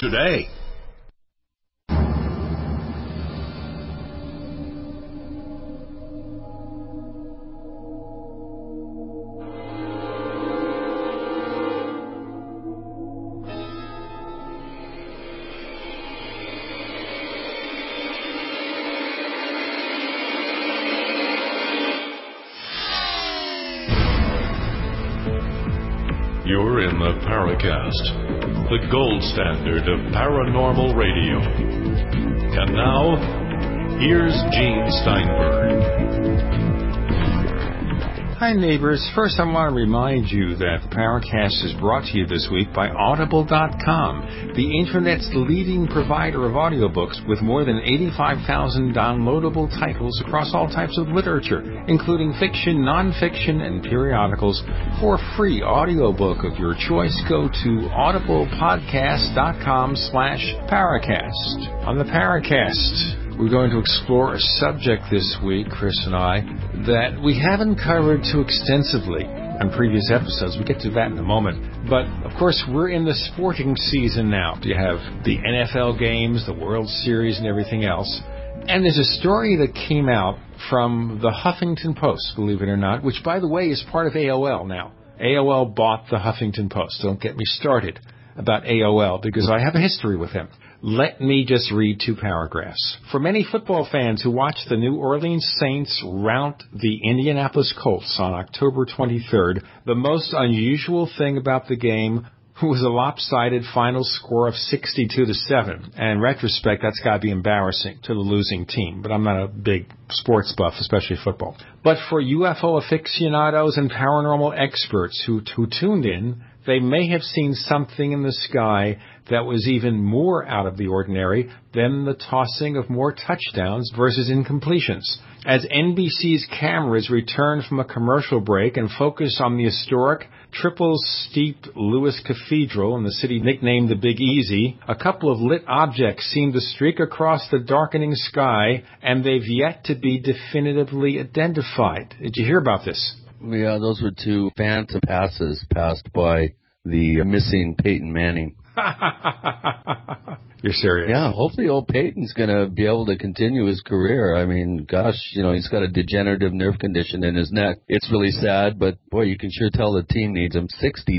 today. You're in the Paracast, the gold standard of paranormal radio. And now, here's Gene Steinberg. Hi, neighbors. First, I want to remind you that the Paracast is brought to you this week by Audible.com, the Internet's leading provider of audiobooks with more than 85,000 downloadable titles across all types of literature, including fiction, nonfiction, and periodicals. For a free audiobook of your choice, go to audiblepodcast.com/Paracast. On the Paracast, we're going to explore a subject this week, Chris and I, that we haven't covered too extensively on previous episodes. We'll get to that in a moment. But, of course, we're in the sporting season now. You have the NFL games, the World Series, and everything else. And there's a story that came out from the Huffington Post, believe it or not, which, by the way, is part of AOL now. AOL bought the Huffington Post. Don't get me started about AOL, because I have a history with them. Let me just read 2 paragraphs. For many football fans who watched the New Orleans Saints rout the Indianapolis Colts on October 23rd, the most unusual thing about the game was a lopsided final score of 62-7. And in retrospect, that's got to be embarrassing to the losing team. But I'm not a big sports buff, especially football. But for UFO aficionados and paranormal experts who tuned in, they may have seen something in the sky that was even more out of the ordinary than the tossing of more touchdowns versus incompletions. As NBC's cameras returned from a commercial break and focused on the historic triple-steeped Lewis Cathedral in the city nicknamed the Big Easy, a couple of lit objects seemed to streak across the darkening sky, and they've yet to be definitively identified. Did you hear about this? Yeah, those were 2 phantom passes passed by the missing Peyton Manning. You're serious? Yeah, hopefully old Peyton's going to be able to continue his career. I mean, gosh, he's got a degenerative nerve condition in his neck. It's really sad, but boy, you can sure tell the team needs him.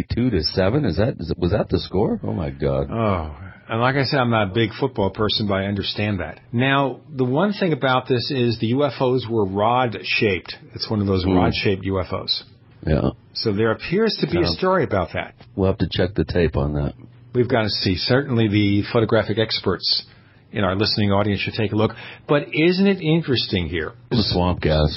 62-7, was that the score? Oh my God. Oh, and like I said, I'm not a big football person, but I understand that. Now, the one thing about this is the UFOs were rod-shaped. It's one of those rod-shaped UFOs. Yeah. So there appears to be a story about that. We'll have to check the tape on that. We've got to see. Certainly the photographic experts in our listening audience should take a look. But isn't it interesting here? It was swamp gas.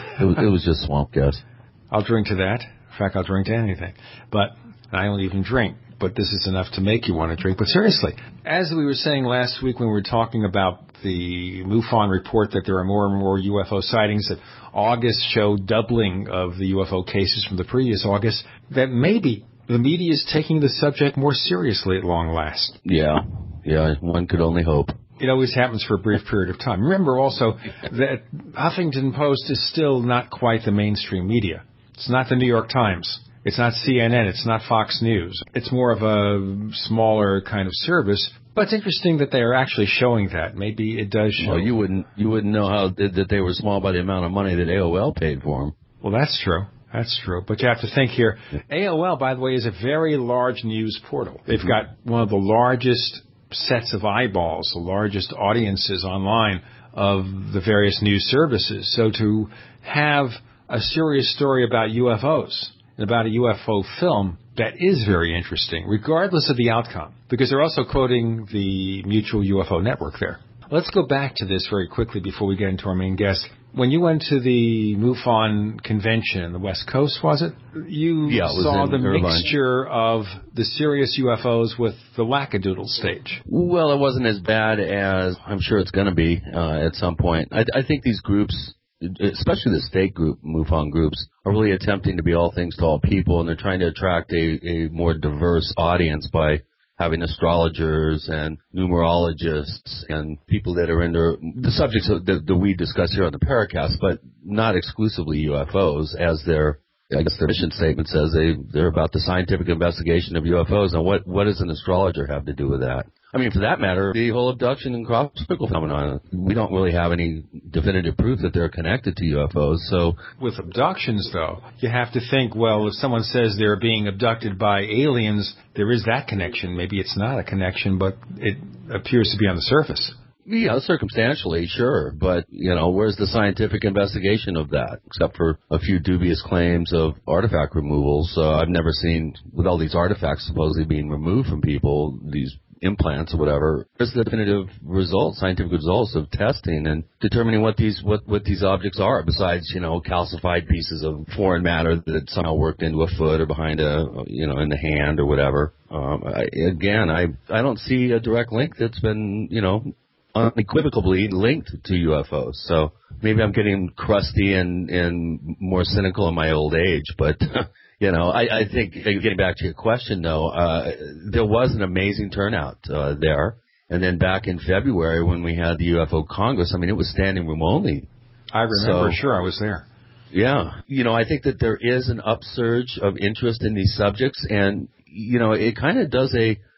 It was just swamp gas. I'll drink to that. In fact, I'll drink to anything. But I don't even drink. But this is enough to make you want to drink. But seriously, as we were saying last week when we were talking about the MUFON report that there are more and more UFO sightings, that August showed doubling of the UFO cases from the previous August, that maybe the media is taking the subject more seriously at long last. Yeah, one could only hope. It always happens for a brief period of time. Remember also that Huffington Post is still not quite the mainstream media. It's not the New York Times. It's not CNN. It's not Fox News. It's more of a smaller kind of service. But it's interesting that they are actually showing that. Maybe it does show. Well, you wouldn't know how that they were small by the amount of money that AOL paid for them. Well, that's true. That's true. But you have to think here. AOL, by the way, is a very large news portal. They've got one of the largest sets of eyeballs, the largest audiences online of the various news services. So to have a serious story about UFOs, about a UFO film, that is very interesting, regardless of the outcome, because they're also quoting the Mutual UFO Network there. Let's go back to this very quickly before we get into our main guest. When you went to the MUFON convention in the West Coast, was it? You saw the Irvine. mixture of the serious UFOs with the wackadoodle stage. Well, it wasn't as bad as I'm sure it's going to be at some point. I think these groups, especially the state group, MUFON groups, are really attempting to be all things to all people, and they're trying to attract a more diverse audience by having astrologers and numerologists and people that are into the subjects that we discuss here on the Paracast, but not exclusively UFOs as their I guess their mission statement says they're about the scientific investigation of UFOs. And what does an astrologer have to do with that? I mean, for that matter, the whole abduction and crop circle phenomenon, we don't really have any definitive proof that they're connected to UFOs. So, with abductions, though, you have to think, well, if someone says they're being abducted by aliens, there is that connection. Maybe it's not a connection, but it appears to be on the surface. Yeah, circumstantially, sure. But, where's the scientific investigation of that? Except for a few dubious claims of artifact removals. I've never seen, with all these artifacts supposedly being removed from people, these implants or whatever, there's the definitive results, scientific results of testing and determining what these objects are, besides, calcified pieces of foreign matter that somehow worked into a foot or behind in the hand or whatever. I don't see a direct link that's been, unequivocally linked to UFOs. So maybe I'm getting crusty and more cynical in my old age, but I think, getting back to your question, though, there was an amazing turnout there. And then back in February when we had the UFO Congress, it was standing room only. I remember, sure, I was there. Yeah. I think that there is an upsurge of interest in these subjects, and, it kind of does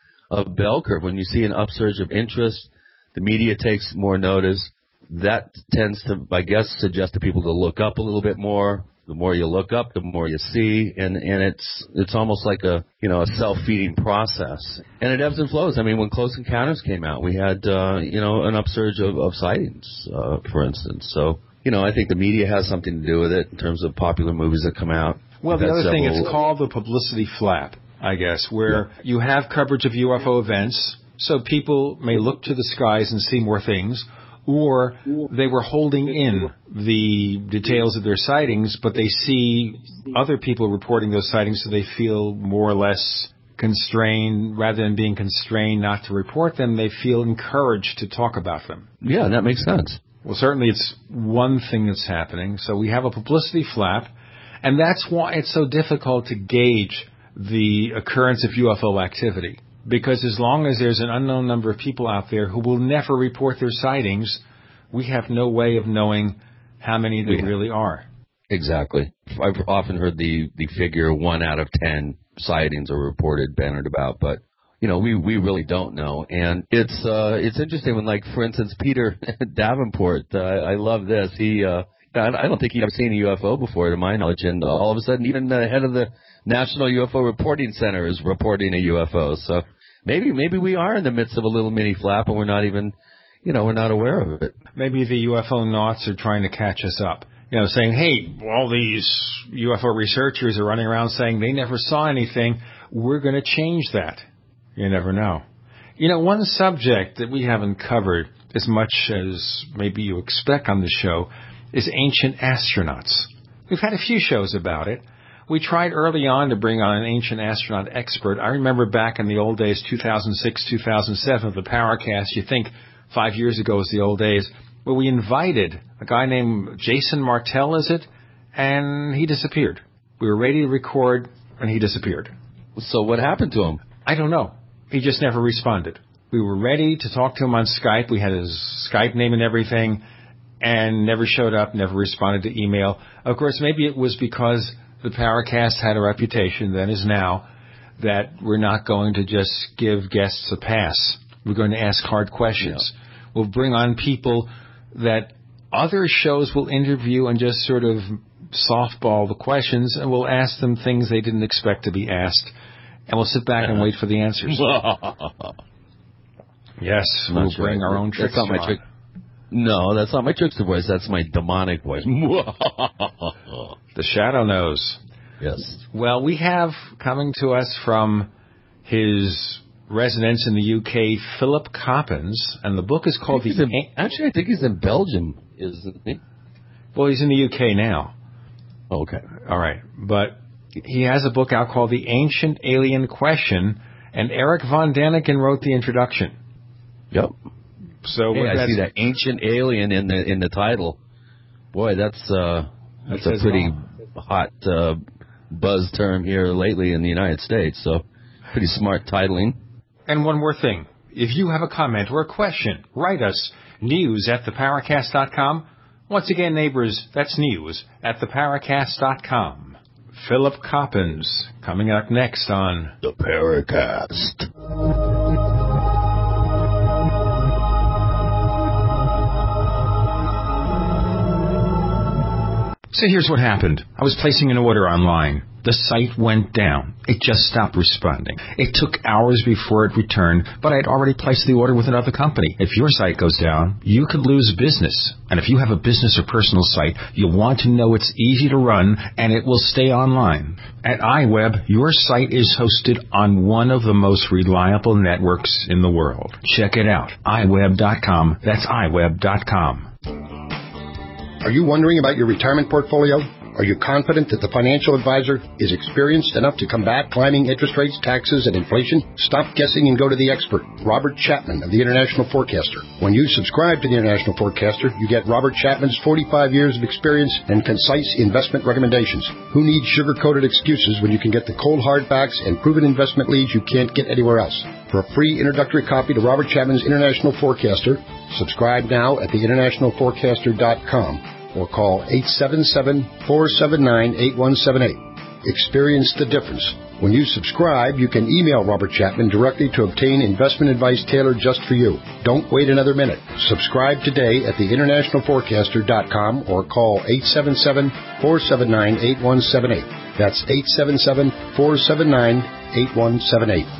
a bell curve. When you see an upsurge of interest, the media takes more notice. That tends to, I guess, suggest to people to look up a little bit more. The more you look up, the more you see, and it's almost like a self-feeding process. And it ebbs and flows. When Close Encounters came out, we had an upsurge of sightings, for instance. So I think the media has something to do with it in terms of popular movies that come out. Well, the other thing, it's called the publicity flap, I guess, where you have coverage of UFO events, so people may look to the skies and see more things, or they were holding in the details of their sightings, but they see other people reporting those sightings, so they feel more or less constrained. Rather than being constrained not to report them, they feel encouraged to talk about them. Yeah, that makes sense. Well, certainly it's one thing that's happening. So we have a publicity flap, and that's why it's so difficult to gauge the occurrence of UFO activity. Because as long as there's an unknown number of people out there who will never report their sightings, we have no way of knowing how many there really are. Exactly. I've often heard the figure 1 out of 10 sightings are reported, bannered about, but we really don't know. And it's interesting when, like, for instance, Peter Davenport, I love this. He I don't think he'd ever seen a UFO before, to my knowledge, and all of a sudden, even the head of the National UFO Reporting Center is reporting a UFO. So maybe we are in the midst of a little mini flap, and we're not even, we're not aware of it. Maybe the UFO naughts are trying to catch us up. Saying, hey, all these UFO researchers are running around saying they never saw anything. We're going to change that. You never know. One subject that we haven't covered as much as maybe you expect on the show is ancient astronauts. We've had a few shows about it. We tried early on to bring on an ancient astronaut expert. I remember back in the old days, 2006, 2007, of the Paracast. You think 5 years ago was the old days. But we invited a guy named Jason Martell, is it? And he disappeared. We were ready to record, and he disappeared. So what happened to him? I don't know. He just never responded. We were ready to talk to him on Skype. We had his Skype name and everything, and never showed up, never responded to email. Of course, maybe it was because the Paracast had a reputation, then as now, that we're not going to just give guests a pass. We're going to ask hard questions. Yeah. We'll bring on people that other shows will interview and just sort of softball the questions, and we'll ask them things they didn't expect to be asked, and we'll sit back and wait for the answers. Yes, we'll bring our own trickster on. No, that's not my trickster voice. That's my demonic voice. The shadow knows. Yes. Well, we have coming to us from his residence in the UK, Philip Coppens, and the book is called Actually, I think he's in Belgium, isn't he? Well, he's in the UK now. Okay. All right. But he has a book out called The Ancient Alien Question, and Eric Von Daniken wrote the introduction. Yep. So hey, I see that ancient alien in the title. Boy, that's a pretty hot buzz term here lately in the United States. So pretty smart titling. And one more thing. If you have a comment or a question, write us news@theparacast.com. Once again, neighbors, that's news@theparacast.com. Philip Coppens, coming up next on The Paracast. So here's what happened. I was placing an order online. The site went down. It just stopped responding. It took hours before it returned, but I had already placed the order with another company. If your site goes down, you could lose business. And if you have a business or personal site, you'll want to know it's easy to run and it will stay online. At iWeb, your site is hosted on one of the most reliable networks in the world. Check it out. iWeb.com. That's iWeb.com. Are you wondering about your retirement portfolio? Are you confident that the financial advisor is experienced enough to combat climbing interest rates, taxes, and inflation? Stop guessing and go to the expert, Robert Chapman of the International Forecaster. When you subscribe to the International Forecaster, you get Robert Chapman's 45 years of experience and concise investment recommendations. Who needs sugar-coated excuses when you can get the cold hard facts and proven investment leads you can't get anywhere else? For a free introductory copy to Robert Chapman's International Forecaster, subscribe now at theinternationalforecaster.com. or call 877-479-8178. Experience the difference. When you subscribe, you can email Robert Chapman directly to obtain investment advice tailored just for you. Don't wait another minute. Subscribe today at theinternationalforecaster.com or call 877-479-8178. That's 877-479-8178.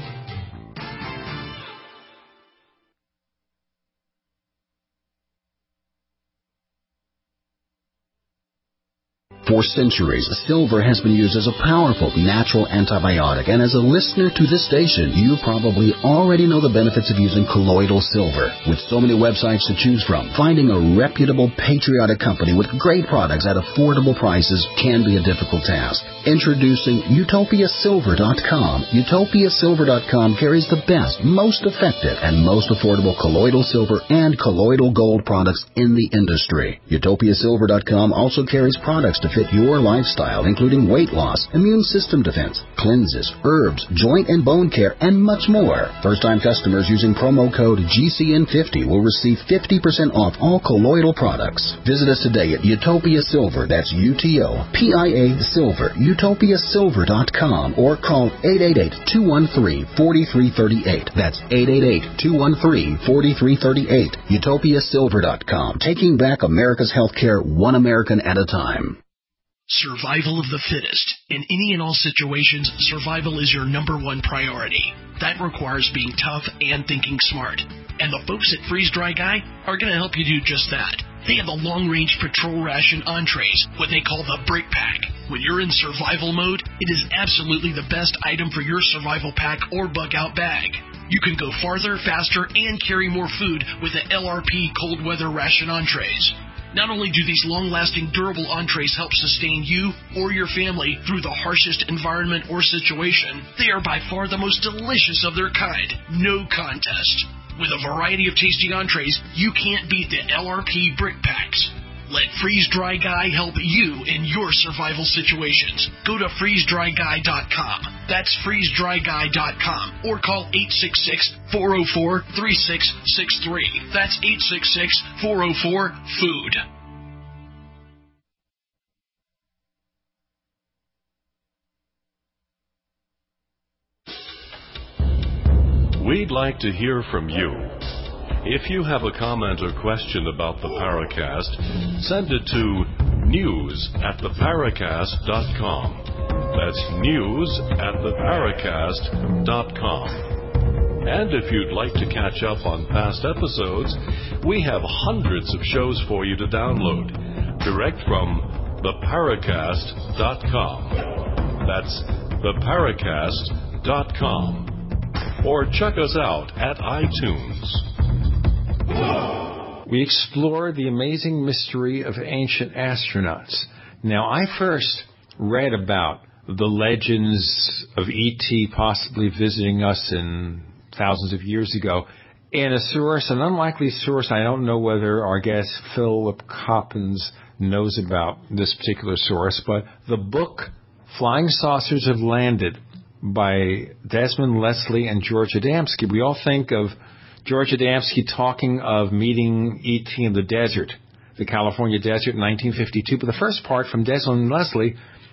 For centuries, silver has been used as a powerful natural antibiotic, and as a listener to this station, you probably already know the benefits of using colloidal silver. With so many websites to choose from, finding a reputable, patriotic company with great products at affordable prices can be a difficult task. Introducing UtopiaSilver.com. UtopiaSilver.com carries the best, most effective, and most affordable colloidal silver and colloidal gold products in the industry. UtopiaSilver.com also carries products to fit your lifestyle, including weight loss, immune system defense, cleanses, herbs, joint and bone care, and much more. First-time customers using promo code GCN50 will receive 50% off all colloidal products. Visit us today at Utopia Silver, that's UTOPIA Silver, UtopiaSilver.com, or call 888-213-4338. That's 888-213-4338. UtopiaSilver.com, taking back America's healthcare one American at a time. Survival of the fittest. In any and all situations, survival is your number one priority. That requires being tough and thinking smart. And the folks at Freeze Dry Guy are going to help you do just that. They have the long-range patrol ration entrees, what they call the Brick Pack. When you're in survival mode, it is absolutely the best item for your survival pack or bug-out bag. You can go farther, faster, and carry more food with the LRP cold weather ration entrees. Not only do these long-lasting, durable entrees help sustain you or your family through the harshest environment or situation, they are by far the most delicious of their kind. No contest. With a variety of tasty entrees, you can't beat the LRP Brick Packs. Let Freeze Dry Guy help you in your survival situations. Go to freezedryguy.com. That's freezedryguy.com. Or call 866-404-3663. That's 866-404-FOOD. We'd like to hear from you. If you have a comment or question about the Paracast, send it to news@theparacast.com. That's news@theparacast.com. And if you'd like to catch up on past episodes, we have hundreds of shows for you to download, direct from theparacast.com. That's theparacast.com. Or check us out at iTunes. We explore the amazing mystery of ancient astronauts. Now, I first read about the legends of E.T. possibly visiting us in thousands of years ago in a source, an unlikely source. I don't know whether our guest Philip Coppens knows about this particular source, but the book Flying Saucers Have Landed by Desmond Leslie and George Adamski. We all think of George Adamski talking of meeting E.T. in the desert, the California desert in 1952. But the first part from Desmond Leslie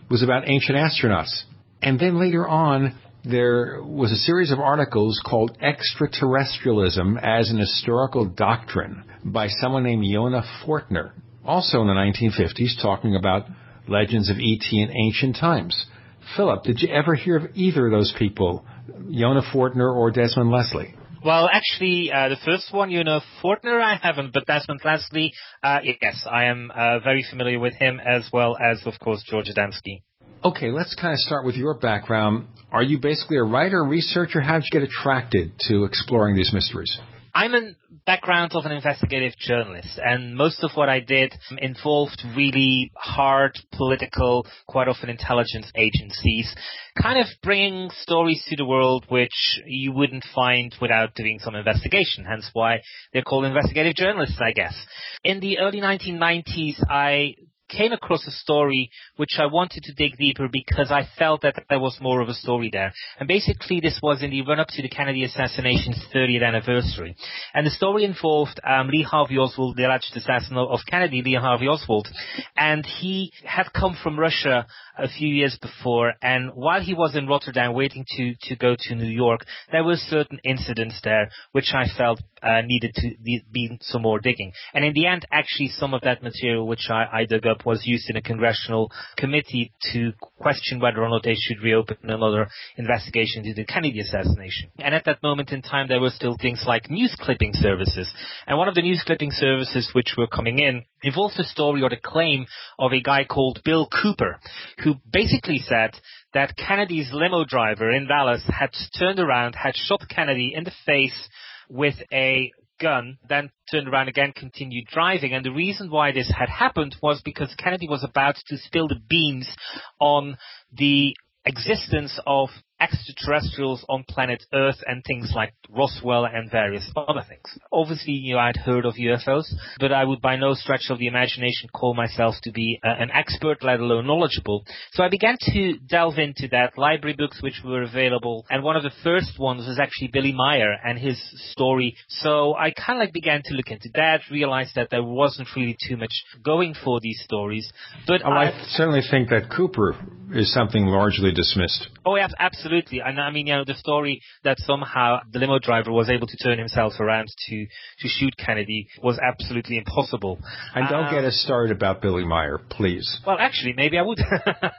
was about ancient astronauts. And then later on, there was a series of articles called Extraterrestrialism as an Historical Doctrine by someone named Yonah Fortner, also in the 1950s, talking about legends of E.T. in ancient times. Philip, did you ever hear of either of those people, Yonah Fortner or Desmond Leslie? Well, actually, the first one, Fortner, I haven't, but Desmond Leslie, yes, I am very familiar with him, as well as, of course, George Adamski. Okay, let's kind of start with your background. Are you basically a writer, researcher? How did you get attracted to exploring these mysteries? I'm a background of an investigative journalist, and most of what I did involved really hard political, quite often intelligence agencies, kind of bringing stories to the world which you wouldn't find without doing some investigation, hence why they're called investigative journalists, I guess. In the early 1990s, I came across a story which I wanted to dig deeper because I felt that there was more of a story there. And basically this was in the run-up to the Kennedy assassination's 30th anniversary. And the story involved Lee Harvey Oswald, the alleged assassin of Kennedy, Lee Harvey Oswald. And he had come from Russia a few years before, and while he was in Rotterdam waiting to go to New York, there were certain incidents there which I felt needed to be some more digging. And in the end, actually, some of that material which I dug up was used in a congressional committee to question whether or not they should reopen another investigation into the Kennedy assassination. And at that moment in time, there were still things like news clipping services. And one of the news clipping services which were coming in involved the story or the claim of a guy called Bill Cooper, who basically said that Kennedy's limo driver in Dallas had turned around, had shot Kennedy in the face with a gun, then turned around again, continued driving. And the reason why this had happened was because Kennedy was about to spill the beans on the existence of extraterrestrials on planet Earth and things like Roswell and various other things. Obviously, I'd heard of UFOs, but I would by no stretch of the imagination call myself to be an expert, let alone knowledgeable. So I began to delve into that, library books which were available, and one of the first ones was actually Billy Meier and his story. So I kind of began to look into that, realized that there wasn't really too much going for these stories. But I certainly think that Cooper is something largely dismissed. Oh, yeah, absolutely. And I mean, the story that somehow the limo driver was able to turn himself around to shoot Kennedy was absolutely impossible. And don't get us started about Billy Meier, please. Well, actually, maybe I would.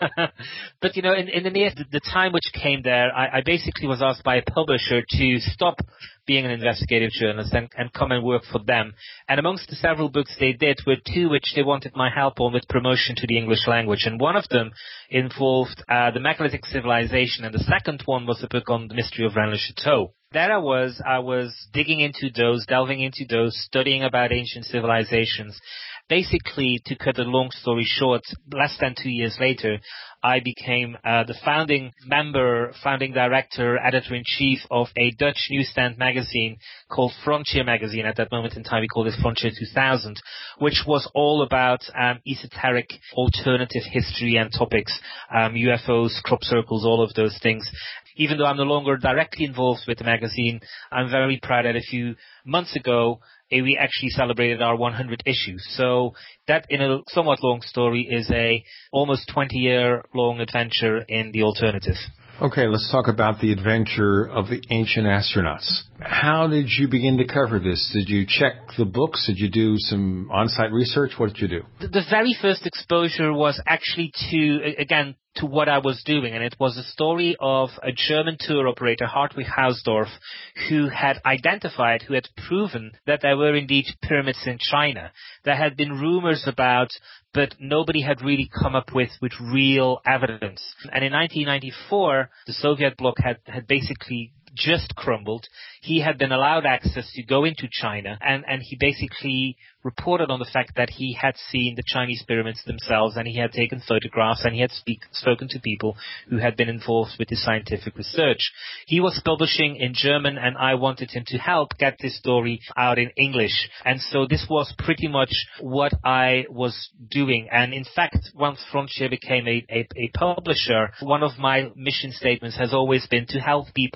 But, in the time which came there, I basically was asked by a publisher to stop being an investigative journalist and come and work for them. And amongst the several books they did were two which they wanted my help on with promotion to the English language. And one of them involved the megalithic civilization, and the second one was a book on the mystery of Rennes-le-Château. There I was digging into those, delving into those, studying about ancient civilizations. Basically, to cut a long story short, less than 2 years later, I became the founding director, editor-in-chief of a Dutch newsstand magazine called Frontier Magazine. At that moment in time, we called it Frontier 2000, which was all about esoteric alternative history and topics, UFOs, crop circles, all of those things. Even though I'm no longer directly involved with the magazine, I'm very proud that a few months ago, we actually celebrated our 100 issues. So that, in a somewhat long story, is a almost 20-year-long adventure in the alternative. Okay, let's talk about the adventure of the ancient astronauts. How did you begin to cover this? Did you check the books? Did you do some on-site research? What did you do? The very first exposure was actually to what I was doing, and it was a story of a German tour operator, Hartwig Hausdorff, who had proven that there were indeed pyramids in China. There had been rumors about, but nobody had really come up with real evidence. And in 1994, the Soviet bloc had basically just crumbled. He had been allowed access to go into China, and he basically reported on the fact that he had seen the Chinese pyramids themselves, and he had taken photographs, and he had spoken to people who had been involved with the scientific research. He was publishing in German, and I wanted him to help get this story out in English. And so this was pretty much what I was doing. And in fact, once Frontier became a publisher, one of my mission statements has always been to help people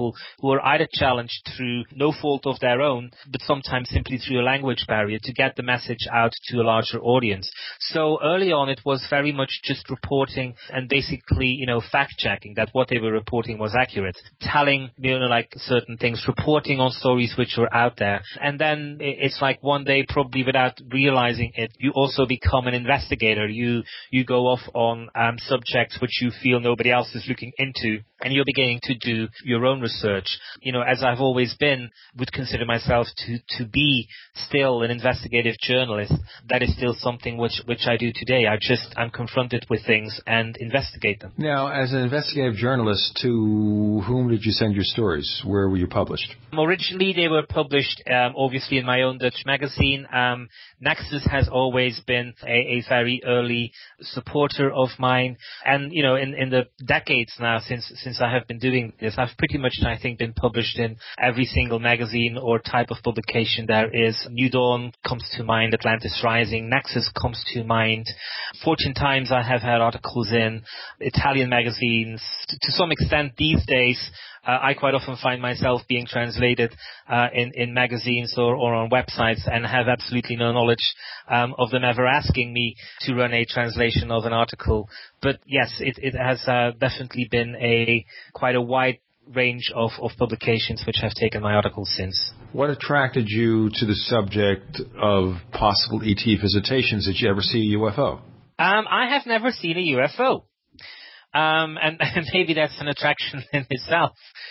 who are either challenged through no fault of their own, but sometimes simply through a language barrier to get the message out to a larger audience. So early on, it was very much just reporting and basically, fact-checking that what they were reporting was accurate, telling, certain things, reporting on stories which were out there. And then it's like one day, probably without realizing it, you also become an investigator. You go off on subjects which you feel nobody else is looking into, and you're beginning to do your own research. As I've always been, would consider myself to be still an investigative journalist. That is still something which I do today. I'm confronted with things and investigate them. Now, as an investigative journalist, to whom did you send your stories? Where were you published? Originally, they were published, obviously, in my own Dutch magazine. Nexus has always been a very early supporter of mine. And, in the decades now since I have been doing this, I've pretty much, I think, been published in every single magazine or type of publication there is. New Dawn comes to mind, Atlantis Rising, Nexus comes to mind. Fortune Times I have had articles in, Italian magazines. To some extent these days, I quite often find myself being translated in magazines or on websites and have absolutely no knowledge of them ever asking me to run a translation of an article. But yes, it has definitely been quite a wide range of publications which have taken my articles since. What attracted you to the subject of possible ET visitations? Did you ever see a UFO? I have never seen a UFO. And maybe that's an attraction in itself.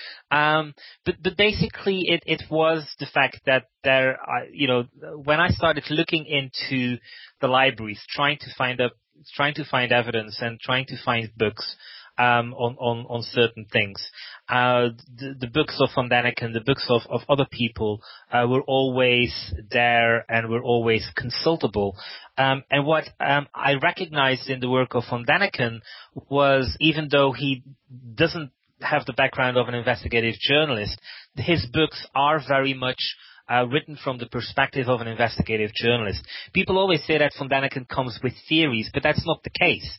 But basically it was the fact that when I started looking into the libraries, trying to find evidence and trying to find books, on certain things. The books of Von Däniken, the books of other people, were always there and were always consultable. And what I recognized in the work of Von Däniken was, even though he doesn't have the background of an investigative journalist, his books are very much written from the perspective of an investigative journalist. People always say that Von Däniken comes with theories, but that's not the case.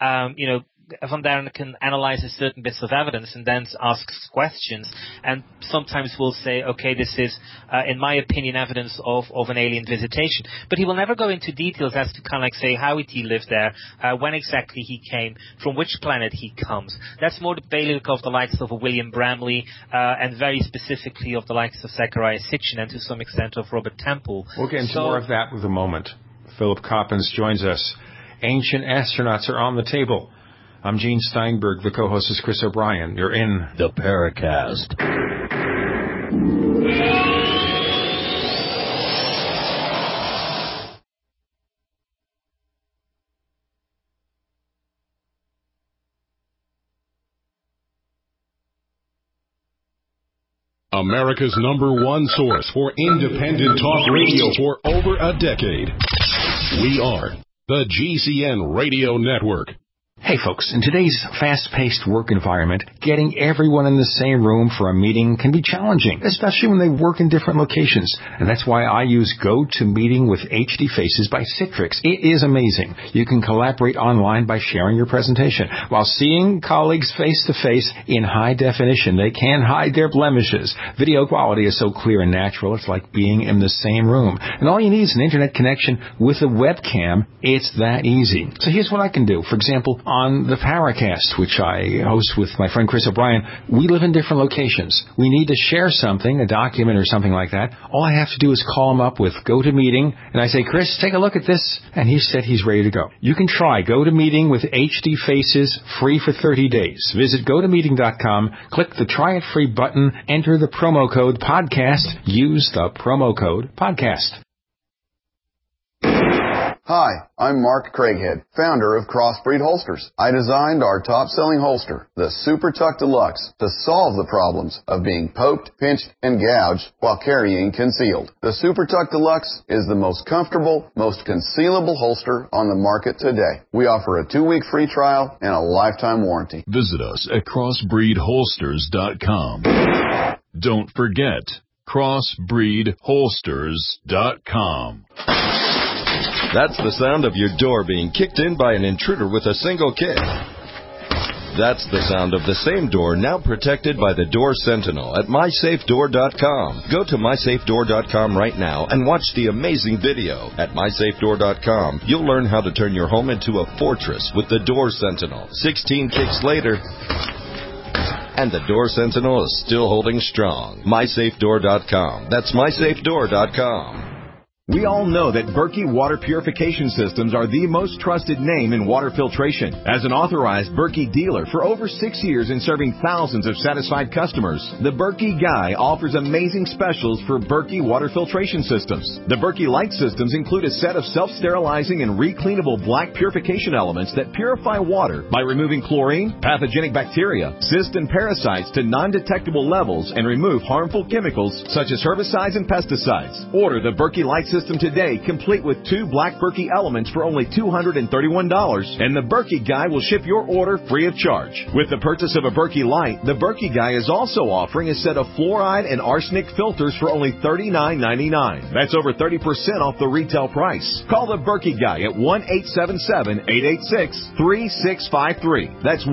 Von Däniken analyzes certain bits of evidence and then asks questions, and sometimes will say, okay, this is, in my opinion, evidence of an alien visitation. But he will never go into details as to kind of like say how he lived there, when exactly he came, from which planet he comes. That's more the bailiwick of the likes of a William Bramley, and very specifically of the likes of Zechariah Sitchin and to some extent of Robert Temple. We'll get into more of that with a moment. Philip Coppens joins us. Ancient astronauts are on the table. I'm Gene Steinberg. The co-host is Chris O'Brien. You're in the Paracast. America's #1 source for independent talk radio for over a decade. We are the GCN Radio Network. Hey folks, in today's fast-paced work environment, getting everyone in the same room for a meeting can be challenging, especially when they work in different locations. And that's why I use GoToMeeting with HD Faces by Citrix. It is amazing. You can collaborate online by sharing your presentation. While seeing colleagues face-to-face in high definition, they can hide their blemishes. Video quality is so clear and natural, it's like being in the same room. And all you need is an internet connection with a webcam. It's that easy. So here's what I can do. For example, on the Paracast, which I host with my friend Chris O'Brien, we live in different locations. We need to share something, a document or something like that. All I have to do is call him up with GoToMeeting, and I say, Chris, take a look at this, and he said he's ready to go. You can try GoToMeeting with HD Faces, free for 30 days. Visit GoToMeeting.com, click the Try It Free button, enter the promo code PODCAST, use the promo code PODCAST. Hi, I'm Mark Craighead, founder of Crossbreed Holsters. I designed our top-selling holster, the Super Tuck Deluxe, to solve the problems of being poked, pinched, and gouged while carrying concealed. The Super Tuck Deluxe is the most comfortable, most concealable holster on the market today. We offer a 2-week free trial and a lifetime warranty. Visit us at crossbreedholsters.com. Don't forget, crossbreedholsters.com. That's the sound of your door being kicked in by an intruder with a single kick. That's the sound of the same door now protected by the Door Sentinel at MySafeDoor.com. Go to MySafeDoor.com right now and watch the amazing video. At MySafeDoor.com, you'll learn how to turn your home into a fortress with the Door Sentinel. 16 kicks later, and the Door Sentinel is still holding strong. MySafeDoor.com. That's MySafeDoor.com. We all know that Berkey Water Purification Systems are the most trusted name in water filtration. As an authorized Berkey dealer for over 6 years and serving thousands of satisfied customers, the Berkey Guy offers amazing specials for Berkey Water Filtration Systems. The Berkey Light Systems include a set of self-sterilizing and recleanable black purification elements that purify water by removing chlorine, pathogenic bacteria, cysts, and parasites to non-detectable levels and remove harmful chemicals such as herbicides and pesticides. Order the Berkey Light System today, complete with 2 black Berkey elements for only $231, and the Berkey Guy will ship your order free of charge. With the purchase of a Berkey Light, the Berkey Guy is also offering a set of fluoride and arsenic filters for only $39.99. That's over 30% off the retail price. Call the Berkey Guy at 1-877-886-3653. That's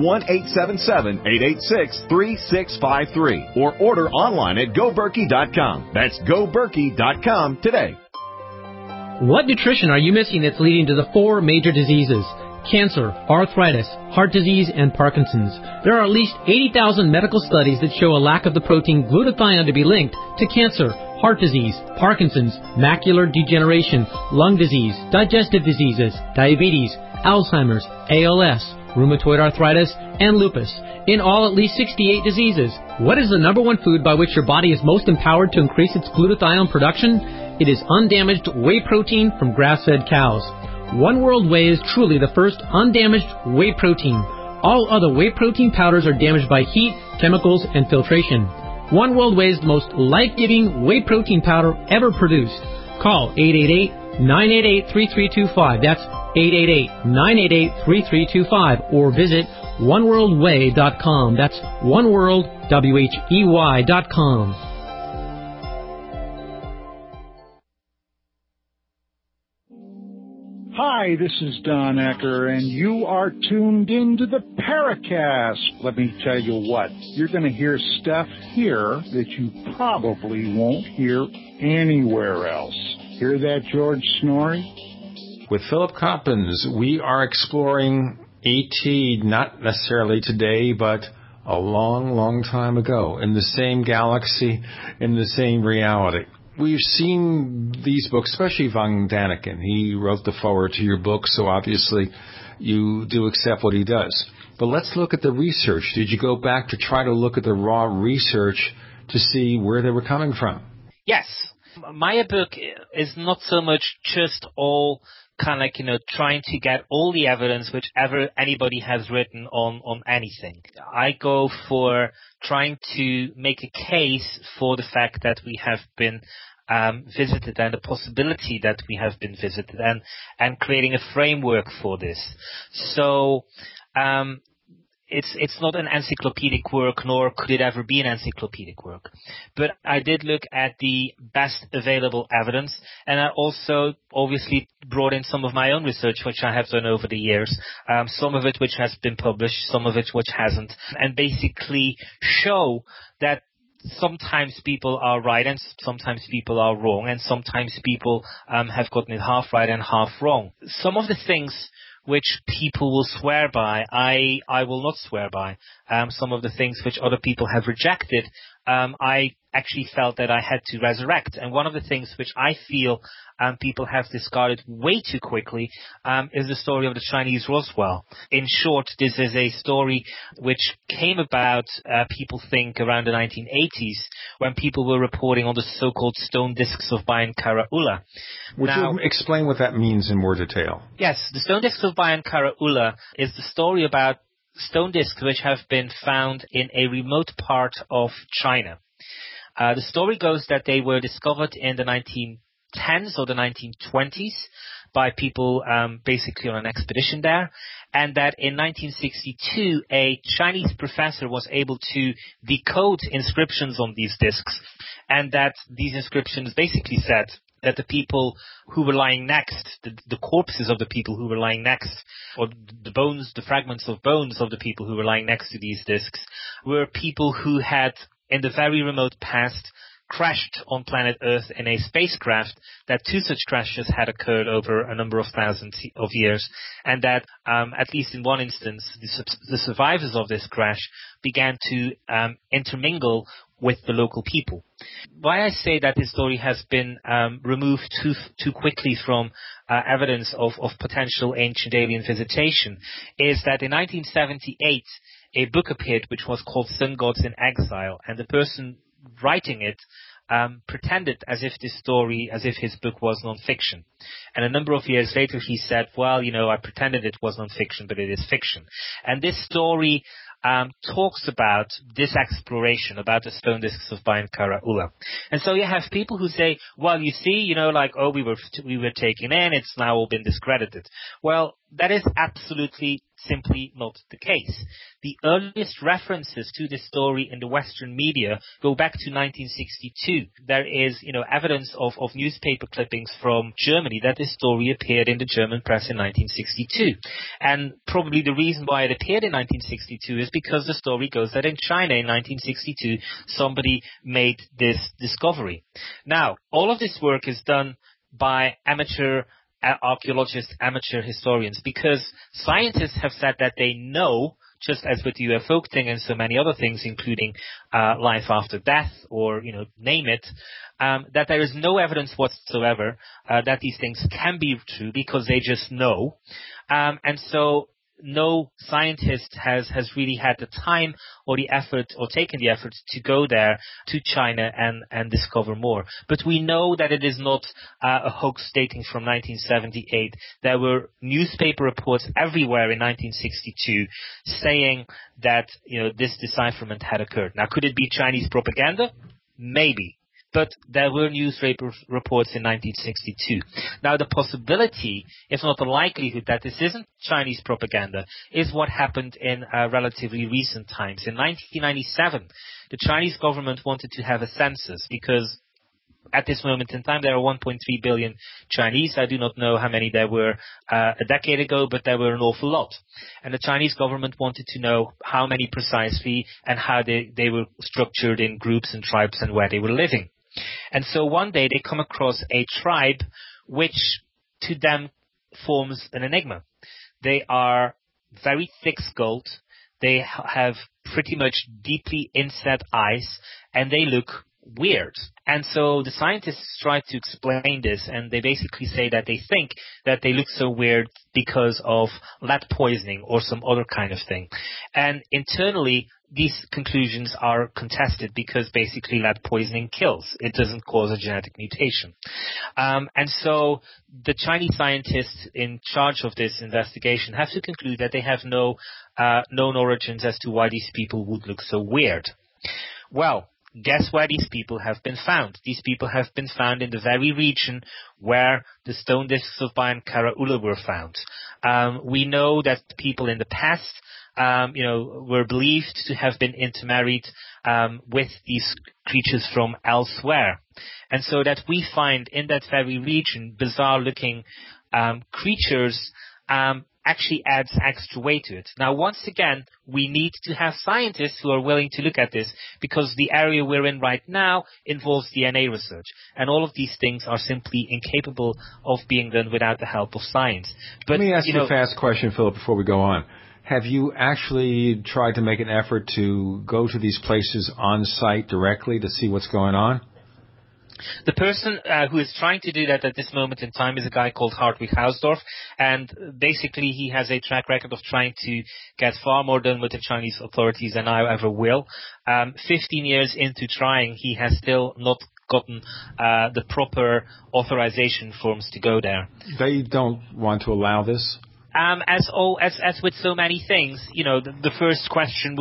1-877-886-3653. Or order online at GoBerkey.com. That's GoBerkey.com today. What nutrition are you missing that's leading to the 4 major diseases? Cancer, arthritis, heart disease, and Parkinson's. There are at least 80,000 medical studies that show a lack of the protein glutathione to be linked to cancer, heart disease, Parkinson's, macular degeneration, lung disease, digestive diseases, diabetes, Alzheimer's, ALS, rheumatoid arthritis, and lupus. In all, at least 68 diseases. What is the number one food by which your body is most empowered to increase its glutathione production? It is undamaged whey protein from grass-fed cows. One World Whey is truly the first undamaged whey protein. All other whey protein powders are damaged by heat, chemicals, and filtration. One World Whey is the most life-giving whey protein powder ever produced. Call 888-988-3325. That's 888-988-3325. Or visit oneworldwhey.com. That's oneworldwhey.com. Hi, this is Don Ecker, and you are tuned into the Paracast. Let me tell you what, you're going to hear stuff here that you probably won't hear anywhere else. Hear that, George Snorri? With Philip Coppens, we are exploring E.T., not necessarily today, but a long, long time ago, in the same galaxy, in the same reality. We've seen these books, especially von Daniken. He wrote the foreword to your book, so obviously you do accept what he does. But let's look at the research. Did you go back to try to look at the raw research to see where they were coming from? Yes. My book is not so much just all kind of like, trying to get all the evidence which ever anybody has written on anything. I go for trying to make a case for the fact that we have been visited and the possibility that we have been visited and creating a framework for this. So, it's not an encyclopedic work, nor could it ever be an encyclopedic work. But I did look at the best available evidence, and I also obviously brought in some of my own research, which I have done over the years, some of it which has been published, some of it which hasn't, and basically show that sometimes people are right and sometimes people are wrong, and sometimes people have gotten it half right and half wrong. Some of the things which people will swear by, I will not swear by. Some of the things which other people have rejected, I actually felt that I had to resurrect. And one of the things which I feel people have discarded way too quickly is the story of the Chinese Roswell. In short, this is a story which came about, people think, around the 1980s when people were reporting on the so-called stone discs of Bayan Karaula. Would you explain what that means in more detail? Yes, the stone discs of Bayan Karaula is the story about stone discs which have been found in a remote part of China. The story goes that they were discovered in the 1910s or the 1920s by people basically on an expedition there, and that in 1962 a Chinese professor was able to decode inscriptions on these discs, and that these inscriptions basically said that the people who were lying next, the corpses of the people who were lying next, or the bones, the fragments of bones of the people who were lying next to these disks, were people who had, in the very remote past, crashed on planet Earth in a spacecraft, that 2 such crashes had occurred over a number of thousands of years, and that, at least in one instance, the survivors of this crash began to intermingle with the local people. Why I say that this story has been removed too quickly from evidence of potential ancient alien visitation is that in 1978 a book appeared which was called Sun Gods in Exile, and the person writing it pretended as if his book was non-fiction. And a number of years later he said, well, I pretended it was non-fiction, but it is fiction. And this story talks about this exploration, about the stone discs of Bayan Kara-Ula. And so you have people who say, well, you see, we were taken in, it's now all been discredited. Well, that is absolutely simply not the case. The earliest references to this story in the Western media go back to 1962. There is, evidence of newspaper clippings from Germany that this story appeared in the German press in 1962. And probably the reason why it appeared in 1962 is because the story goes that in China in 1962 somebody made this discovery. Now, all of this work is done by amateur archaeologists, amateur historians, because scientists have said that they know, just as with the UFO thing and so many other things, including life after death or, name it, that there is no evidence whatsoever that these things can be true because they just know. And so no scientist has really had the time or the effort or taken the effort to go there to China and discover more. But we know that it is not a hoax dating from 1978. There were newspaper reports everywhere in 1962 saying that, this decipherment had occurred. Now, could it be Chinese propaganda? Maybe. But there were newspaper reports in 1962. Now, the possibility, if not the likelihood, that this isn't Chinese propaganda is what happened in relatively recent times. In 1997, the Chinese government wanted to have a census because at this moment in time, there are 1.3 billion Chinese. I do not know how many there were a decade ago, but there were an awful lot. And the Chinese government wanted to know how many precisely and how they were structured in groups and tribes and where they were living. And so one day they come across a tribe which to them forms an enigma. They are very thick-skulled. They have pretty much deeply inset eyes, and they look weird. And so the scientists try to explain this, and they basically say that they think that they look so weird because of lead poisoning or some other kind of thing. And internally, these conclusions are contested because basically lead poisoning kills. It doesn't cause a genetic mutation. And so the Chinese scientists in charge of this investigation have to conclude that they have no known origins as to why these people would look so weird. Well, guess where these people have been found? These people have been found in the very region where the stone discs of Bayan Kara-Ula were found. We know that people in the past were believed to have been intermarried with these creatures from elsewhere. And so that we find in that very region bizarre-looking creatures actually adds extra weight to it. Now, once again, we need to have scientists who are willing to look at this because the area we're in right now involves DNA research. And all of these things are simply incapable of being done without the help of science. But, let me ask you a fast question, Philip, before we go on. Have you actually tried to make an effort to go to these places on site directly to see what's going on? The person who is trying to do that at this moment in time is a guy called Hartwig Hausdorff, and basically he has a track record of trying to get far more done with the Chinese authorities than I ever will. 15 years into trying, he has still not gotten the proper authorization forms to go there. They don't want to allow this? As with so many things, the first question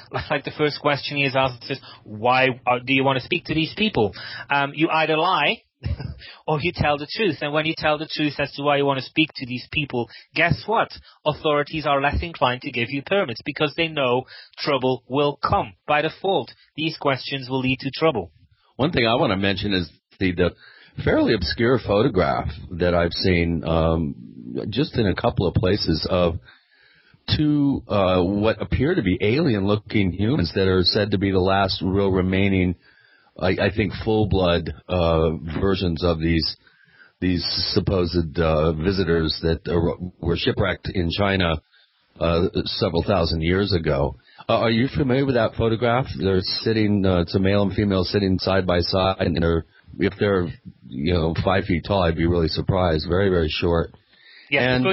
is asked is, why do you want to speak to these people? You either lie or you tell the truth. And when you tell the truth as to why you want to speak to these people, guess what? Authorities are less inclined to give you permits because they know trouble will come. By default, these questions will lead to trouble. One thing I want to mention is the fairly obscure photograph that I've seen just in a couple of places of two what appear to be alien-looking humans that are said to be the last real remaining, I think, full-blood versions of these supposed visitors that were shipwrecked in China several thousand years ago. Are you familiar with that photograph? They're sitting, it's a male and female sitting side by side, and if they're 5 feet tall, I'd be really surprised. Very, very short. Yes, and,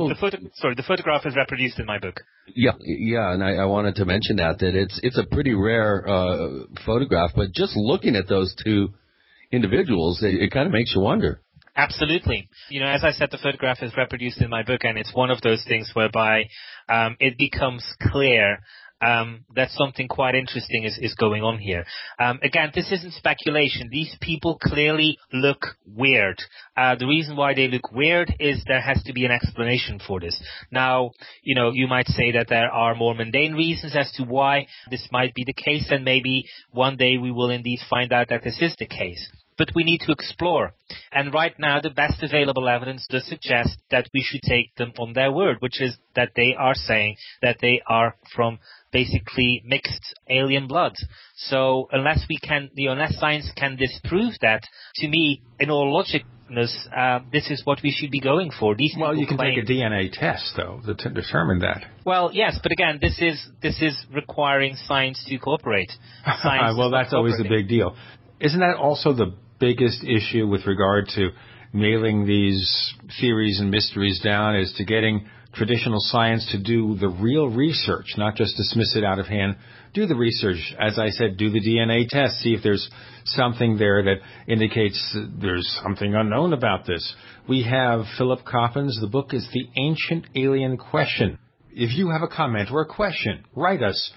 the photograph is reproduced in my book. Yeah, and I wanted to mention that it's a pretty rare photograph, but just looking at those two individuals, it kind of makes you wonder. Absolutely. As I said, the photograph is reproduced in my book, and it's one of those things whereby it becomes clear that something quite interesting is going on here. Again, this isn't speculation. These people clearly look weird. The reason why they look weird is there has to be an explanation for this. Now, you might say that there are more mundane reasons as to why this might be the case, and maybe one day we will indeed find out that this is the case. But we need to explore. And right now, the best available evidence does suggest that we should take them on their word, which is that they are saying that they are from basically mixed alien blood. So unless science can disprove that, to me, in all logicness, this is what we should be going for. Well, you can take a DNA test, though, to determine that. Well, yes, but again, this is requiring science to cooperate. Well, that's always the big deal. Isn't that also the biggest issue with regard to nailing these theories and mysteries down, is to getting traditional science to do the real research, not just dismiss it out of hand. Do the research. As I said, do the DNA test. See if there's something there that indicates there's something unknown about this. We have Philip Coppens. The book is The Ancient Alien Question. If you have a comment or a question, write us,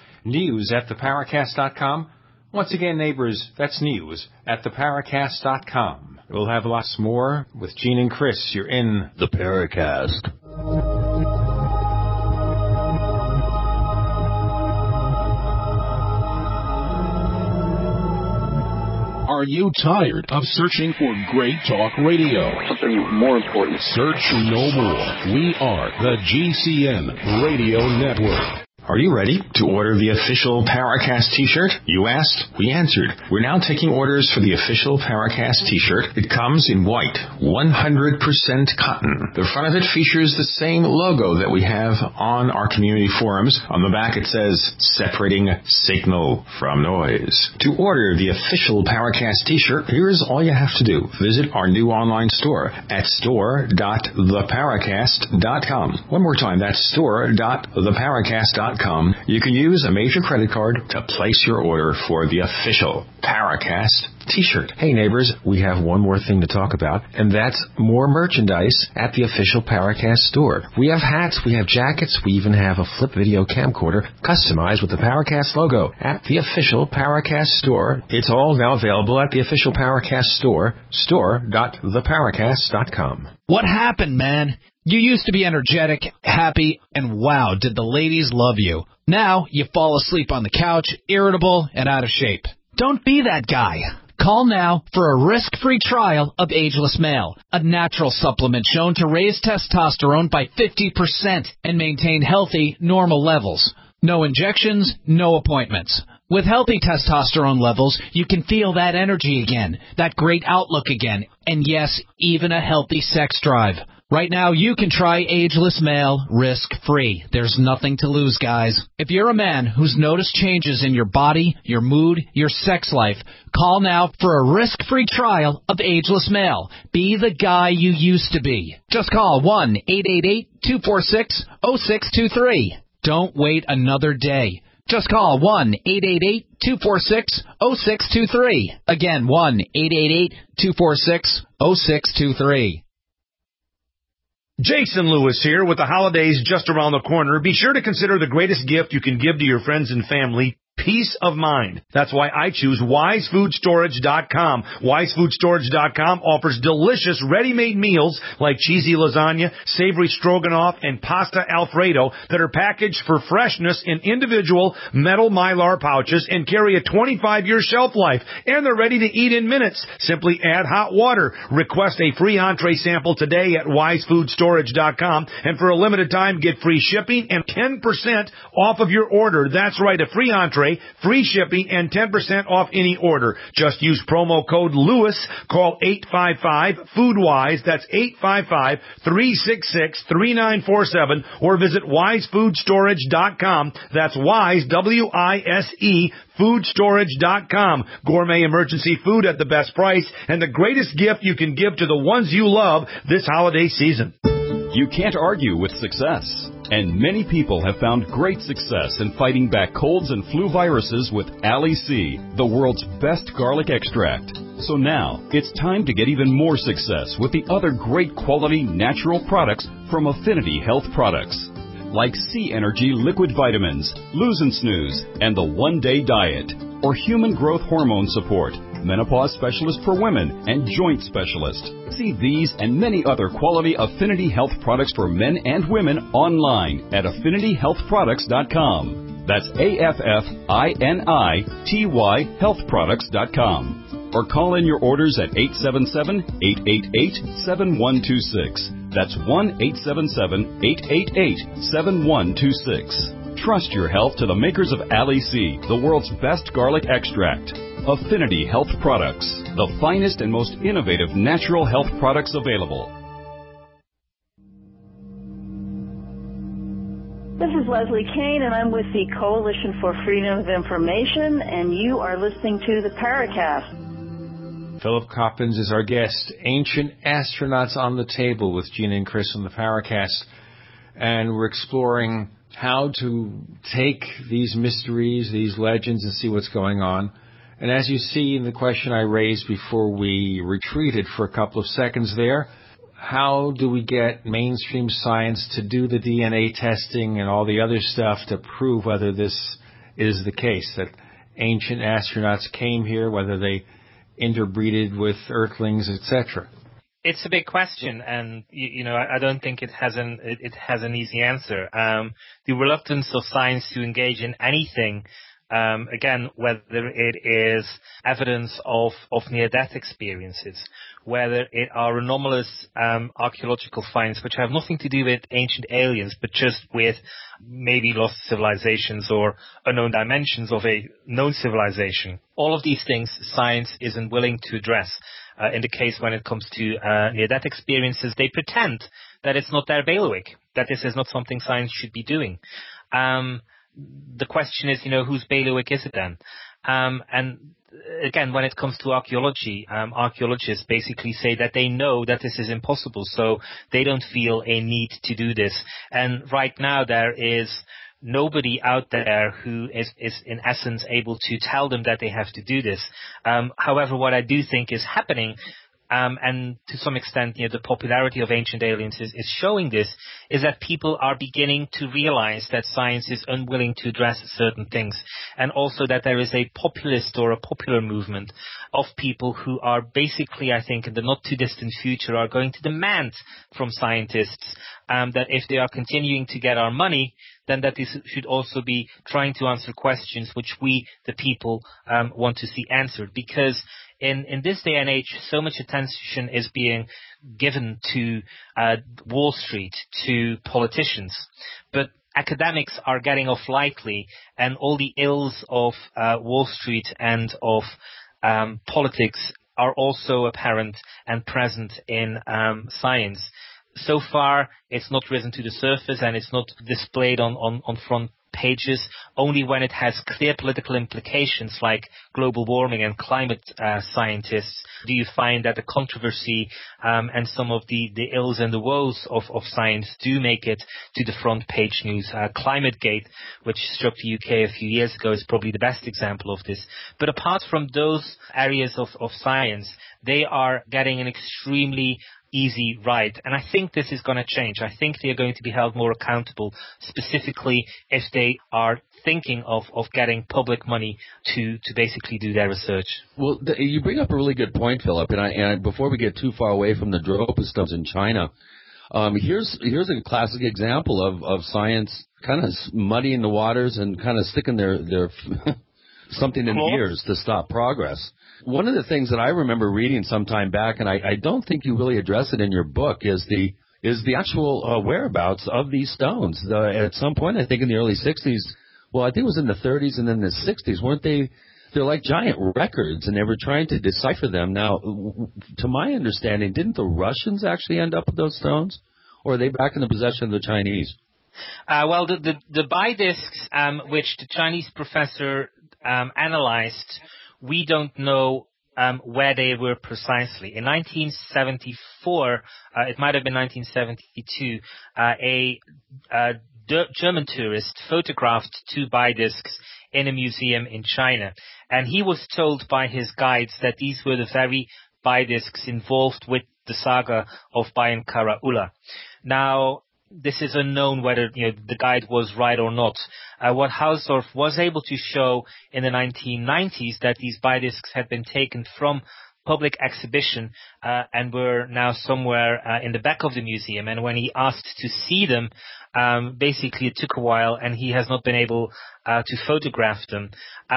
news@theparacast.com. Once again, neighbors, that's news@theparacast.com. We'll have lots more with Gene and Chris. You're in The Paracast. Are you tired of searching for great talk radio? Something more important. Search no more. We are the GCN Radio Network. Are you ready to order the official Paracast t-shirt? You asked, we answered. We're now taking orders for the official Paracast t-shirt. It comes in white, 100% cotton. The front of it features the same logo that we have on our community forums. On the back it says, separating signal from noise. To order the official Paracast t-shirt, here's all you have to do. Visit our new online store at store.theparacast.com. One more time, that's store.theparacast.com. You can use a major credit card to place your order for the official Paracast t-shirt. Hey neighbors, we have one more thing to talk about, and that's more merchandise at the official Paracast store. We have hats, we have jackets, we even have a flip video camcorder customized with the Paracast logo at the official Paracast store. It's all now available at the official Paracast store, store.theparacast.com. What happened, man? You used to be energetic, happy, and wow, did the ladies love you. Now, you fall asleep on the couch, irritable, and out of shape. Don't be that guy. Call now for a risk-free trial of Ageless Male, a natural supplement shown to raise testosterone by 50% and maintain healthy, normal levels. No injections, no appointments. With healthy testosterone levels, you can feel that energy again, that great outlook again, and yes, even a healthy sex drive. Right now, you can try Ageless Male risk-free. There's nothing to lose, guys. If you're a man who's noticed changes in your body, your mood, your sex life, call now for a risk-free trial of Ageless Male. Be the guy you used to be. Just call 1-888-246-0623. Don't wait another day. Just call 1-888-246-0623. Again, 1-888-246-0623. Jason Lewis here with the holidays just around the corner. Be sure to consider the greatest gift you can give to your friends and family, peace of mind. That's why I choose WiseFoodStorage.com. WiseFoodStorage.com offers delicious ready-made meals like cheesy lasagna, savory stroganoff, and pasta Alfredo that are packaged for freshness in individual metal Mylar pouches and carry a 25-year shelf life. And they're ready to eat in minutes. Simply add hot water. Request a free entree sample today at WiseFoodStorage.com. And for a limited time, get free shipping and 10% off of your order. That's right, a free entree, free shipping, and 10% off any order. Just use promo code LEWIS. Call 855-FOODWISE. That's 855-366-3947. Or visit WiseFoodStorage.com. That's WISE, W-I-S-E, foodstorage.com. Gourmet emergency food at the best price and the greatest gift you can give to the ones you love this holiday season. You can't argue with success. And many people have found great success in fighting back colds and flu viruses with Ali-C, the world's best garlic extract. So now, it's time to get even more success with the other great quality natural products from Affinity Health Products. Like C Energy Liquid Vitamins, Lose and Snooze, and the One Day Diet. Or Human Growth Hormone Support, Menopause Specialist for Women, and Joint Specialist. See these and many other quality Affinity Health products for men and women online at AffinityHealthProducts.com. That's AFFINITY healthproducts.com. Or call in your orders at 877-888-7126. That's 1-877-888-7126. Trust your health to the makers of Ali-C, the world's best garlic extract. Affinity Health Products, the finest and most innovative natural health products available. This is Leslie Kane, and I'm with the Coalition for Freedom of Information, and you are listening to the Paracast. Philip Coppins is our guest. Ancient Astronauts on the Table with Gina and Chris on the Paracast. And we're exploring how to take these mysteries, these legends, and see what's going on. And as you see in the question I raised before we retreated for a couple of seconds there, how do we get mainstream science to do the DNA testing and all the other stuff to prove whether this is the case, that ancient astronauts came here, whether they interbreeded with Earthlings, etc.? It's a big question, and I don't think it has an easy answer. The reluctance of science to engage in anything, again, whether it is evidence of near-death experiences, whether it are anomalous archaeological finds which have nothing to do with ancient aliens, but just with maybe lost civilizations or unknown dimensions of a known civilization. All of these things science isn't willing to address. In the case when it comes to near-death experiences, they pretend that it's not their bailiwick, that this is not something science should be doing. The question is, whose bailiwick is it then? And again, when it comes to archaeology, archaeologists basically say that they know that this is impossible, so they don't feel a need to do this. And right now there is nobody out there who is in essence able to tell them that they have to do this. However, what I do think is happening, and to some extent, the popularity of Ancient Aliens is showing this, is that people are beginning to realize that science is unwilling to address certain things, and also that there is a populist or a popular movement of people who are basically, I think, in the not too distant future, are going to demand from scientists that if they are continuing to get our money, then that this should also be trying to answer questions which we, the people, want to see answered. Because in this day and age, so much attention is being given to Wall Street, to politicians. But academics are getting off lightly, and all the ills of Wall Street and of politics are also apparent and present in science. So far, it's not risen to the surface, and it's not displayed on front pages. Only when it has clear political implications like global warming and climate scientists do you find that the controversy and some of the ills and the woes of science do make it to the front page news. ClimateGate, which struck the UK a few years ago, is probably the best example of this. But apart from those areas of science, they are getting an extremely easy ride. And I think this is going to change. I think they're going to be held more accountable, specifically if they are thinking of getting public money to basically do their research. Well, you bring up a really good point, Philip. And before we get too far away from the Dropa stones in China, here's a classic example of science kind of muddying the waters and kind of sticking their something in the ears to stop progress. One of the things that I remember reading some time back, and I don't think you really address it in your book, is the actual whereabouts of these stones. At some point, I think in the early 60s, well, I think it was in the 30s and then the 60s, weren't they? They're like giant records, and they were trying to decipher them. Now, to my understanding, didn't the Russians actually end up with those stones? Or are they back in the possession of the Chinese? Well, the bidiscs, which the Chinese professor analyzed, we don't know where they were precisely. In 1974, it might have been 1972, a German tourist photographed 2 bidiscs in a museum in China. And he was told by his guides that these were the very bidiscs involved with the saga of Bayan Kara Ula. Now, this is unknown whether the guide was right or not. What Hausdorff was able to show in the 1990s that these bidiscs had been taken from public exhibition and were now somewhere in the back of the museum. And when he asked to see them, basically it took a while, and he has not been able to photograph them.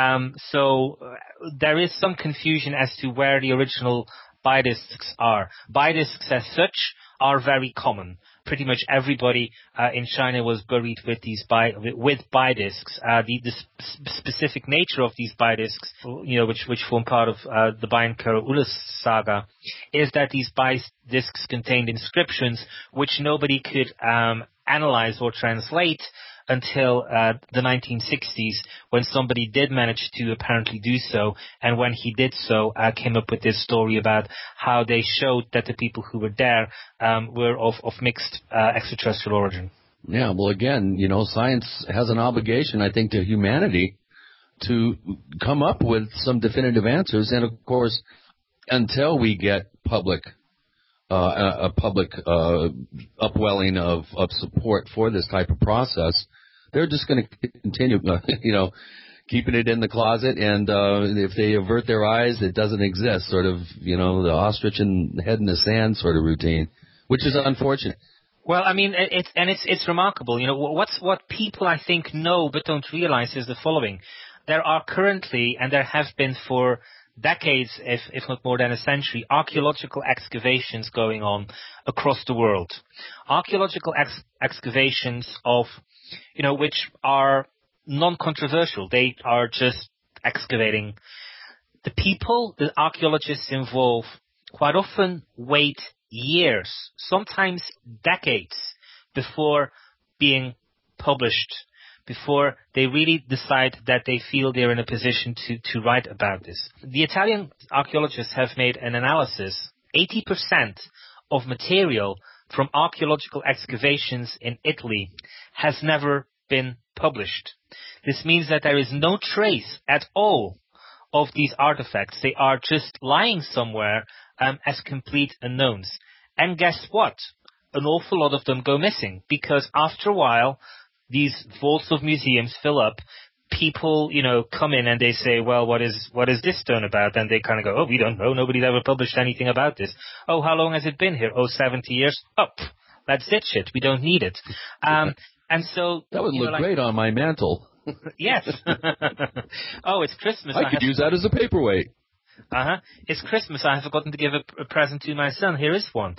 So there is some confusion as to where the original bidiscs are. Bidiscs as such are very common. Pretty much everybody in China was buried with these bidiscs. The specific nature of these bidiscs, which form part of the Bayan Kara Ula saga, is that these bidiscs contained inscriptions which nobody could analyze or translate until the 1960s, when somebody did manage to apparently do so, and when he did so, came up with this story about how they showed that the people who were there were of mixed extraterrestrial origin. Yeah, well, again, science has an obligation, I think, to humanity to come up with some definitive answers, and of course, until we get a public upwelling of support for this type of process, they're just going to continue, keeping it in the closet, and if they avert their eyes, it doesn't exist, sort of, the ostrich and head in the sand sort of routine, which is unfortunate. Well, I mean, it's remarkable. What people, I think, know but don't realize is the following. There are currently, and there have been for decades, if not more than a century, archaeological excavations going on across the world. Archaeological excavations of, which are non-controversial. They are just excavating. The people, the archaeologists involved, quite often wait years, sometimes decades, before being published, before they really decide that they feel they're in a position to write about this. The Italian archaeologists have made an analysis. 80% of material from archaeological excavations in Italy has never been published. This means that there is no trace at all of these artifacts. They are just lying somewhere as complete unknowns. And guess what? An awful lot of them go missing, because after a while, these vaults of museums fill up. People, come in and they say, well, what is this stone about? And they kind of go, oh, we don't know. Nobody's ever published anything about this. Oh, how long has it been here? Oh, 70 years. Oh, let's ditch it. We don't need it. And so that would look great on my mantle. Yes. Oh, it's Christmas. I could use that as a paperweight. It's Christmas. I have forgotten to give a present to my son. Here is one.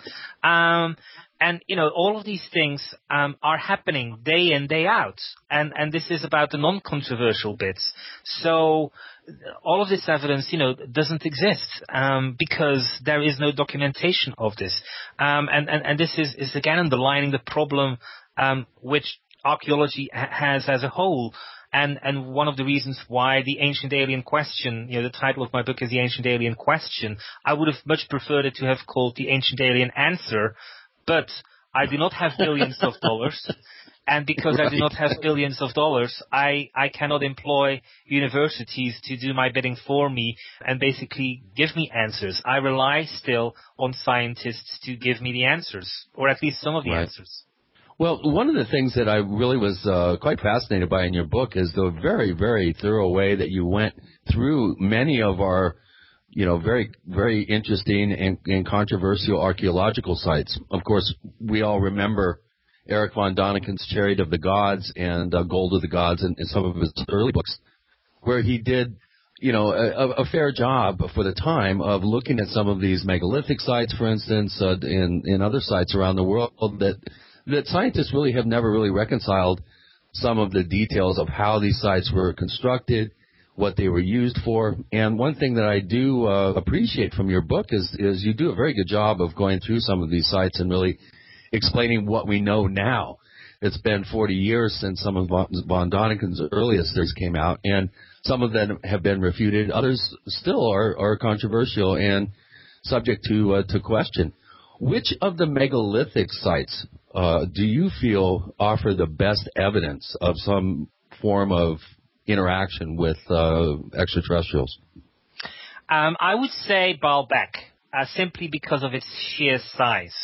And, all of these things are happening day in, day out. And this is about the non-controversial bits. So all of this evidence, doesn't exist because there is no documentation of this. And this is again underlining the problem which archaeology has as a whole. And one of the reasons why the Ancient Alien Question, the title of my book is The Ancient Alien Question. I would have much preferred it to have called The Ancient Alien Answer, but I do not have billions of dollars. And because I do not have billions of dollars, I cannot employ universities to do my bidding for me and basically give me answers. I rely still on scientists to give me the answers, or at least some of the answers. Well, one of the things that I really was quite fascinated by in your book is the very, very thorough way that you went through many of our, very, very interesting and controversial archaeological sites. Of course, we all remember Eric von Daniken's Chariot of the Gods and Gold of the Gods in some of his early books, where he did, a fair job for the time of looking at some of these megalithic sites, for instance, in other sites around the world that scientists really have never really reconciled some of the details of how these sites were constructed, what they were used for. And one thing that I do appreciate from your book is you do a very good job of going through some of these sites and really explaining what we know now. It's been 40 years since some of von Daniken's earliest theories came out, and some of them have been refuted. Others still are controversial and subject to question. Which of the megalithic sites do you feel offer the best evidence of some form of interaction with extraterrestrials? I would say Baalbek, simply because of its sheer size.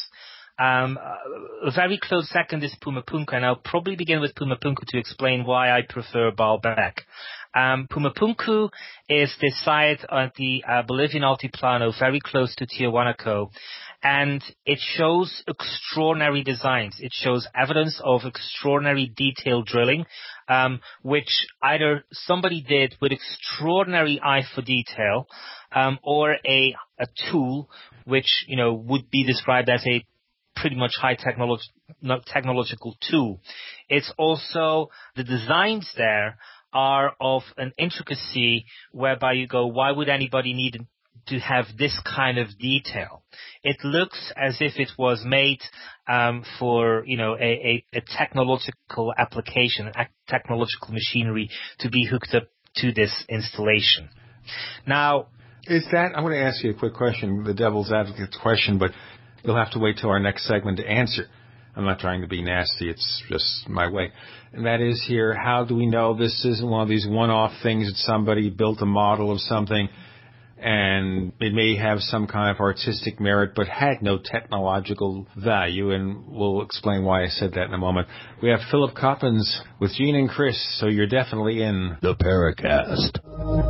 A very close second is Pumapunku, and I'll probably begin with Pumapunku to explain why I prefer Baalbek. Pumapunku is the site at the Bolivian Altiplano, very close to Tiahuanaco, and it shows extraordinary designs. It shows evidence of extraordinary detailed drilling, which either somebody did with extraordinary eye for detail, or a tool which, would be described as a pretty much high technological tool. It's also, the designs there are of an intricacy whereby you go, why would anybody need to have this kind of detail? It looks as if it was made for, a technological application, a technological machinery to be hooked up to this installation. Now, I want to ask you a quick question, the devil's advocate question, but you'll have to wait till our next segment to answer. I'm not trying to be nasty. It's just my way. And that is here, how do we know this isn't one of these one-off things that somebody built a model of something and it may have some kind of artistic merit but had no technological value? And we'll explain why I said that in a moment. We have Philip Coppens with Gene and Chris, so you're definitely in the Paracast.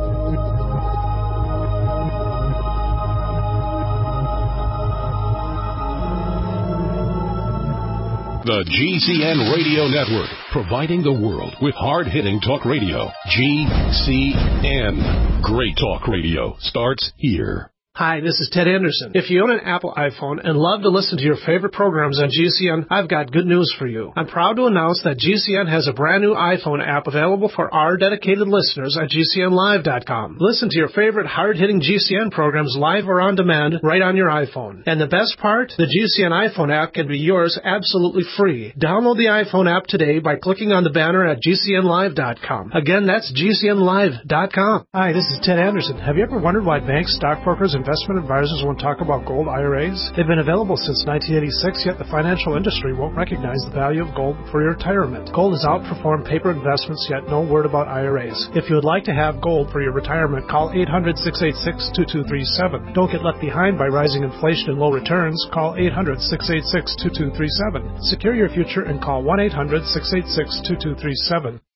The GCN Radio Network, providing the world with hard-hitting talk radio. GCN. Great talk radio starts here. Hi, this is Ted Anderson. If you own an Apple iPhone and love to listen to your favorite programs on GCN, I've got good news for you. I'm proud to announce that GCN has a brand new iPhone app available for our dedicated listeners at GCNlive.com. Listen to your favorite hard-hitting GCN programs live or on demand right on your iPhone. And the best part? The GCN iPhone app can be yours absolutely free. Download the iPhone app today by clicking on the banner at GCNlive.com. Again, that's GCNlive.com. Hi, this is Ted Anderson. Have you ever wondered why banks, stockbrokers, investment advisors won't talk about gold IRAs? They've been available since 1986, yet the financial industry won't recognize the value of gold for your retirement. Gold has outperformed paper investments, yet no word about IRAs. If you would like to have gold for your retirement, call 800-686-2237. Don't get left behind by rising inflation and low returns. Call 800-686-2237. Secure your future and call 1-800-686-2237.